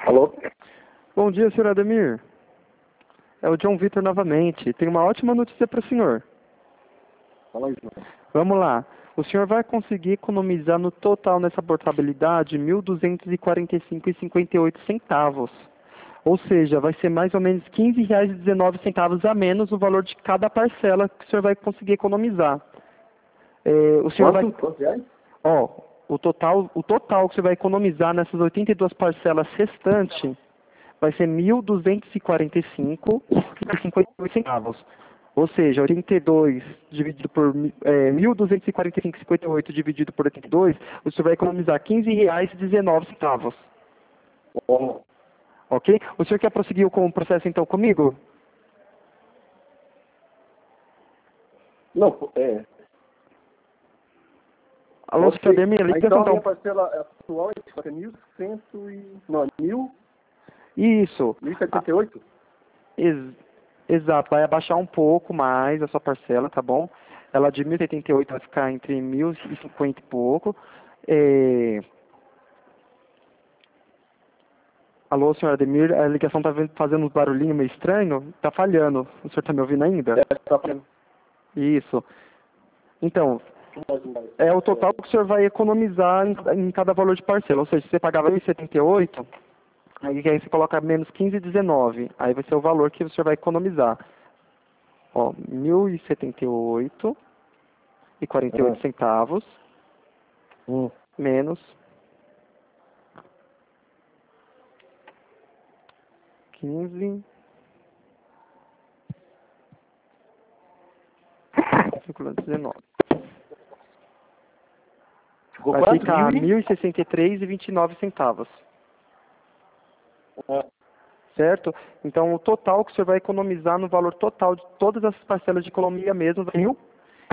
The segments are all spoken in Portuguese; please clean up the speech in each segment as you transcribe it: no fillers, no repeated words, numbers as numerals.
Alô? Bom dia, senhor Ademir. É o John Vitor novamente. Tenho uma ótima notícia para o senhor. Fala aí, João. Vamos lá. O senhor vai conseguir economizar no total nessa portabilidade R$ 1.245,58. Ou seja, vai ser mais ou menos R$ 15,19 a menos o valor de cada parcela que o senhor vai conseguir economizar. O senhor Quantos reais? o total que você vai economizar nessas 82 parcelas restantes vai ser R$ 1.245,58. Ou seja, 82 dividido por 1.245,58 dividido por 82, o senhor vai economizar R$ 15,19. Bom. Ok? O senhor quer prosseguir com o processo então comigo? Não, Alô, ok. senhor Ademir, liga Então a minha então. parcela atual é 1.100 e... Não, Isso. 1.078? Exato, vai abaixar um pouco mais a sua parcela, tá bom? Ela de 1.088 vai ficar entre 1.050 e pouco. Alô, senhor Ademir, a ligação tá fazendo um barulhinho meio estranho, tá falhando. O senhor tá me ouvindo ainda? Tá falando. Isso. Então, é o total que o senhor vai economizar em cada valor de parcela. Ou seja, se você pagava 1.078, aí você coloca menos 15,19. Aí vai ser o valor que o senhor vai economizar. Ó, 1.078,48 centavos, menos 15,19. Ficou Vai quanto? ficar 1.063,29 centavos. Certo? Então, o total que o senhor vai economizar no valor total de todas as parcelas de economia mesmo vai R$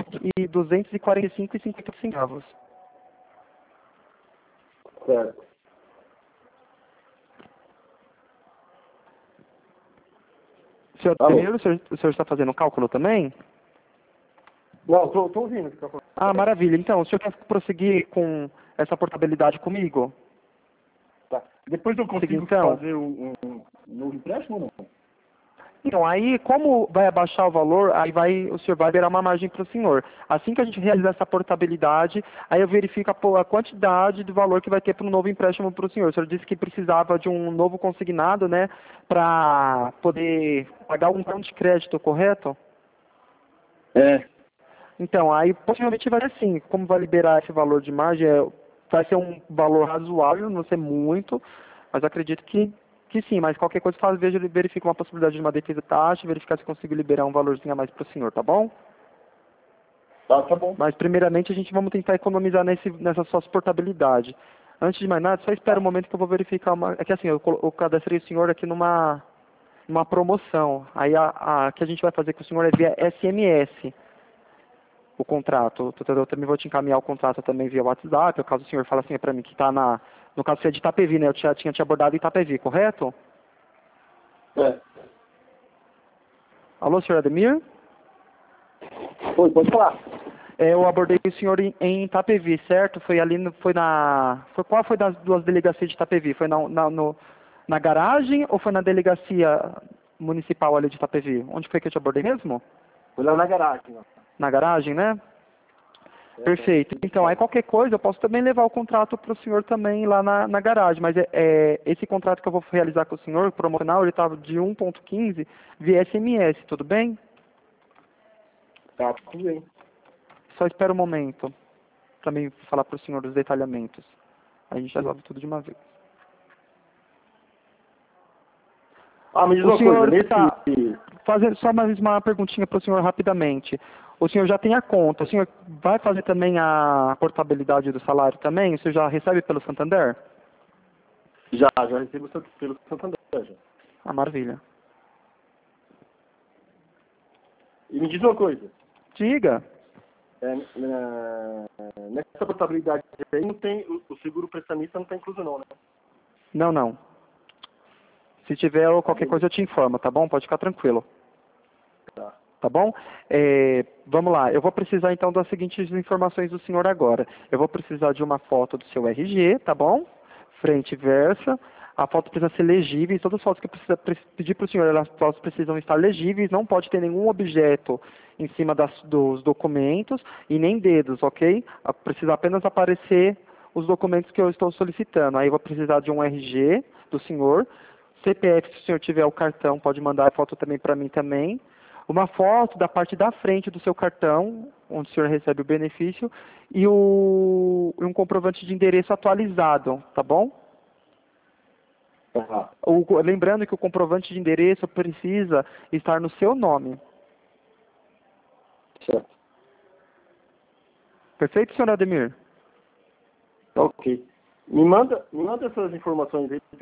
1.245,50. Certo. Senhor, Alô? primeiro, o senhor está fazendo cálculo também? Não, tô ouvindo o que tá falando. Ah, maravilha. Então, o senhor quer prosseguir com essa portabilidade comigo? Tá. Depois eu consigo Então. fazer um novo empréstimo ou não? Então, aí, como vai abaixar o valor, aí o senhor vai liberar uma margem para o senhor. Assim que a gente realizar essa portabilidade, aí eu verifico a quantidade do valor que vai ter para um novo empréstimo para o senhor. O senhor disse que precisava de um novo consignado, né, para poder pagar um plano de crédito, correto? Então, aí possivelmente vai ser assim, como vai liberar esse valor de margem, vai ser um valor razoável, não ser muito, mas acredito que sim, mas qualquer coisa verifica uma possibilidade de uma defesa taxa, verificar se consigo liberar um valorzinho a mais para o senhor, tá bom? Tá bom. Mas primeiramente vamos tentar economizar nessa sua portabilidade. Antes de mais nada, só espera um momento que eu vou verificar é que assim, eu cadastrei o senhor aqui numa promoção. Aí a que a gente vai fazer com o senhor é via SMS. O contrato. Eu também vou te encaminhar o contrato também via WhatsApp, caso o senhor fale assim para mim que está no caso você é de Itapevi, né? Eu tinha te abordado em Itapevi, correto? Alô, senhor Ademir? Oi, pode falar. Eu abordei o senhor em Itapevi, certo? Qual foi das duas delegacias de Itapevi? Foi na garagem ou foi na delegacia municipal ali de Itapevi? Onde foi que eu te abordei mesmo? Foi lá na garagem. Ó. Na garagem, né? Perfeito. Então, aí qualquer coisa, eu posso também levar o contrato para o senhor também lá na garagem, mas esse contrato que eu vou realizar com o senhor, promocional, ele estava de 1.15 via SMS, tudo bem? Tá, tudo bem. Só espera um momento para mim falar para o senhor os detalhamentos. A gente resolve tudo de uma vez. Me diz O uma senhor coisa, está fazendo só mais uma perguntinha para o senhor rapidamente. O senhor já tem a conta, o senhor vai fazer também a portabilidade do salário também? O senhor já recebe pelo Santander? Já recebo pelo Santander, já. Ah, maravilha. E me diz uma coisa. Diga. Nessa portabilidade aí não tem, o seguro prestamista não está incluso não, né? Não. Se tiver qualquer coisa eu te informo, tá bom? Pode ficar tranquilo. Tá bom? Vamos lá, eu vou precisar então das seguintes informações do senhor agora. Eu vou precisar de uma foto do seu RG, tá bom? frente e versa. A foto precisa ser legível. Todas as fotos que eu pedir para o senhor, elas precisam estar legíveis. Não pode ter nenhum objeto em cima dos documentos e nem dedos, ok? Precisa apenas aparecer os documentos que eu estou solicitando. Aí eu vou precisar de um RG do senhor. CPF, se o senhor tiver o cartão, pode mandar a foto também para mim também. Uma foto da parte da frente do seu cartão, onde o senhor recebe o benefício, e um comprovante de endereço atualizado, tá bom? Tá. Lembrando que o comprovante de endereço precisa estar no seu nome. Certo. Perfeito, senhor Ademir? Ok. Me manda essas informações aí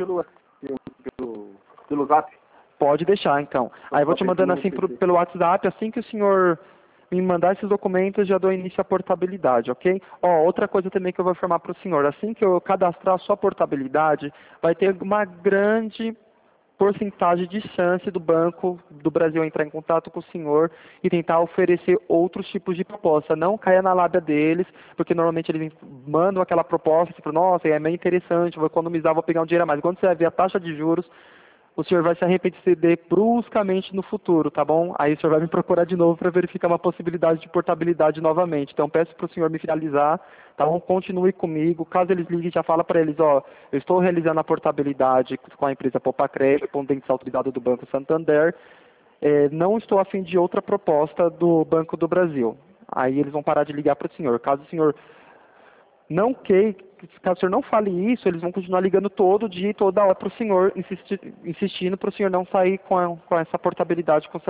pelo Zap. Pode deixar, então. Aí eu vou te mandando assim pelo WhatsApp, assim que o senhor me mandar esses documentos, já dou início à portabilidade, ok? Outra coisa também que eu vou informar para o senhor, assim que eu cadastrar a sua portabilidade, vai ter uma grande porcentagem de chance do Banco do Brasil entrar em contato com o senhor e tentar oferecer outros tipos de proposta. Não caia na lábia deles, porque normalmente eles mandam aquela proposta, tipo, nossa, é meio interessante, vou economizar, vou pegar um dinheiro a mais. Quando você vai ver a taxa de juros, o senhor vai se arrepender bruscamente no futuro, tá bom? Aí o senhor vai me procurar de novo para verificar uma possibilidade de portabilidade novamente. Então peço para o senhor me finalizar, tá bom? Continue comigo. Caso eles liguem, já fala para eles, eu estou realizando a portabilidade com a empresa Popacred, dependente autorizado do Banco Santander. Não estou a fim de outra proposta do Banco do Brasil. Aí eles vão parar de ligar para o senhor. Caso o senhor não caso o senhor não fale isso, eles vão continuar ligando todo dia e toda hora para o senhor, insistindo para o senhor não sair com essa portabilidade com